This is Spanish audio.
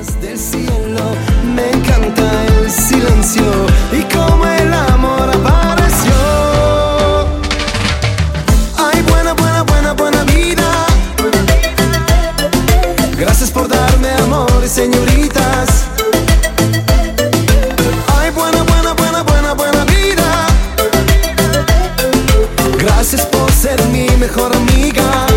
estrellas del cielo. Me encanta el silencio y cómo el amor apareció. Ay, buena, buena, buena, buena vida. Gracias por darme amor, señoritas. Ay, buena, buena, buena, buena, buena vida. Gracias por ser mi mejor amiga.